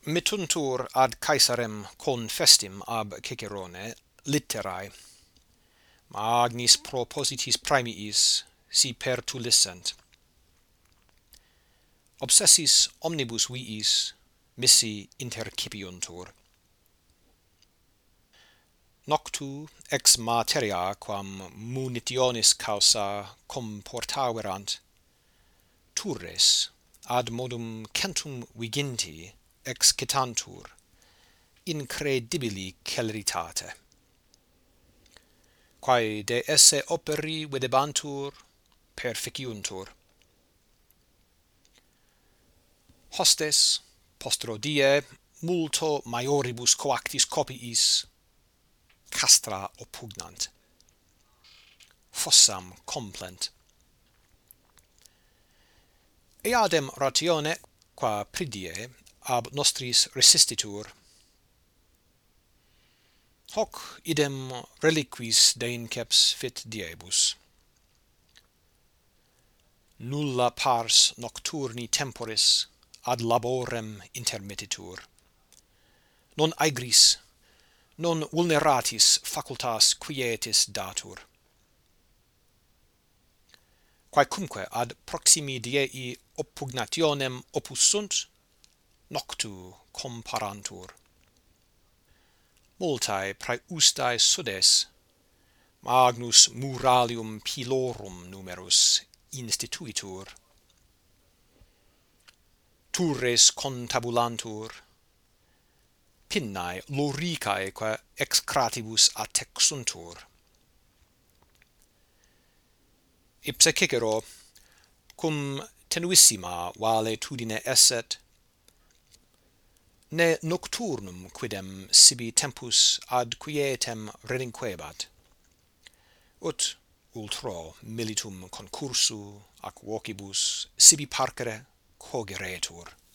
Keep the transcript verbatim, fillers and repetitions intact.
Mittuntur ad Caesarem confestim ab Cicerone litterae, magnis propositis praemiis si pertulisent. Obsessis omnibus viis missi intercipiuntur. Noctu ex materia quam munitionis causa comportaverant, turres ad modum centum viginti excitantur, incredibili celeritate. Quae de esse operi videbantur, perficiuntur. Hostes, postero die, multo maioribus coactis copiis, castra oppugnant. Fossam complent. Eadem ratione, qua pridie, ab nostris resistitur. Hoc idem reliquis deinceps fit diebus. Nulla pars nocturni temporis ad laborem intermittitur. Non aegris, non vulneratis facultas quietis datur. Quaecumque ad proximi diei oppugnationem opus sunt, noctu comparantur. Multae praeustae sudes, magnus muralium pilorum numerus instituitur. Turres contabulantur, pinnae loricae qua ex cratibus attexuntur. Ipse Cicero, cum tenuissima valetudine esset, ne nocturnum quidem sibi tempus ad quietem relinquebat, ut ultro militum concursu ac vocibus sibi parcere cogeretur.